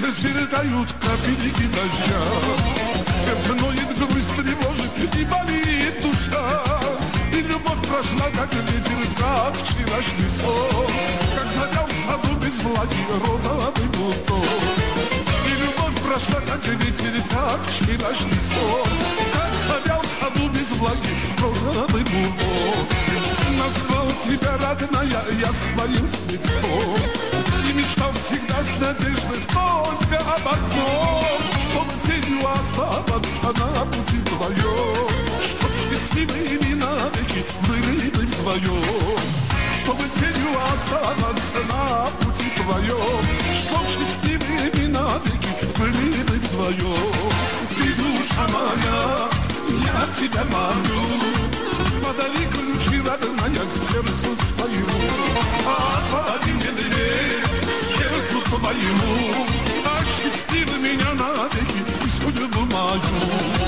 Сердце сверкают капельки дождя, сердце ноет, грусть тревожит и болит душа. И любовь прошла, как ветер, как вчерашний сон, как завял в саду без влаги розовый бутон. И любовь прошла, как ветер, как вчерашний сон, как завял в саду без влаги розовый бутон. Назвал тебя, родная, я своим цветком, и мечтал всегда с надеждой только об одном, чтоб тенью оставаться на пути твоем, чтоб счастливыми навеки были мы вдвоем, чтобы тенью оставаться на пути твоем, чтоб счастливыми навеки были мы вдвоем. Ты, душа моя, я тебя молю, подари ключи, родная, к сердцу своему, отвори мне дверь к сердцу твоему, осчастливи меня навеки и судьбу мою.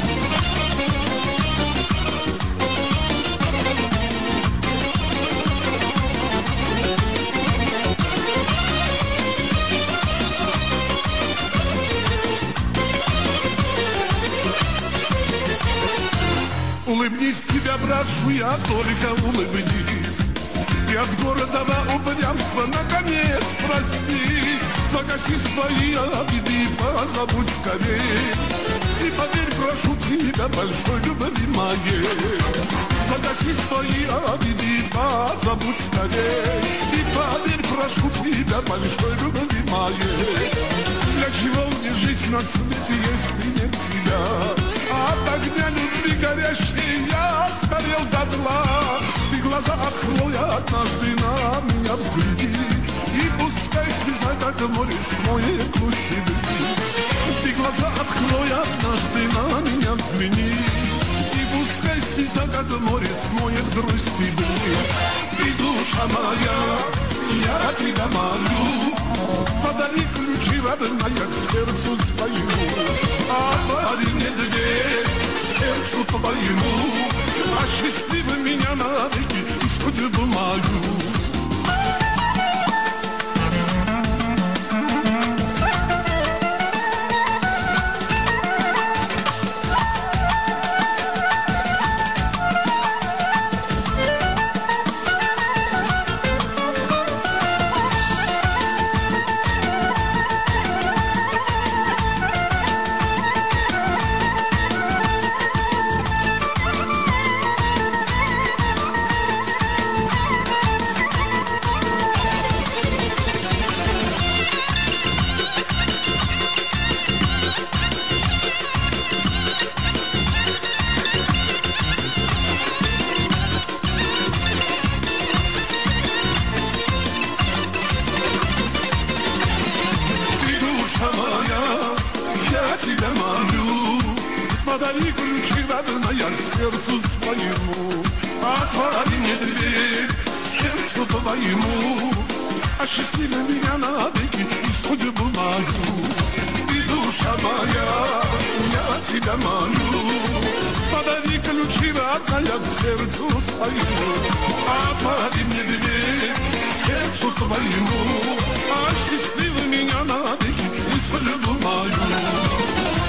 Улыбнись, тебя прошу я, только улыбнись, и от города до упрямства наконец проснись. Загаси свои обиды и позабудь скорей, и поверь, прошу тебя, большой любви моей. Загаси свои обиды и позабудь скорей, и поверь, прошу тебя, большой любви моей. Для чего мне жить на свете, если нет тебя? От огня любви горящей я сгорел дотла. Ты глаза открой, однажды на меня взгляни, и пускай слеза, как море, смоет грусть и дым. Ты глаза открой, однажды на меня взгляни, и пускай слеза, как море, смоет грусть и дым. Ты, душа моя, я тебя молю, подари ключи, родная, к сердцу своему, отвори мне дверь к сердцу твоему, осчастливи меня навеки и судьбу мою. Подари ключи, родная, к сердцу своему, отвори мне дверь к сердцу твоему, осчастливи меня навеки и судьбу мою. Ты, душа моя, я тебя молю, подари ключи, родная, к сердцу своему, отвори мне дверь к сердцу твоему, осчастливи меня навеки и судьбу мою.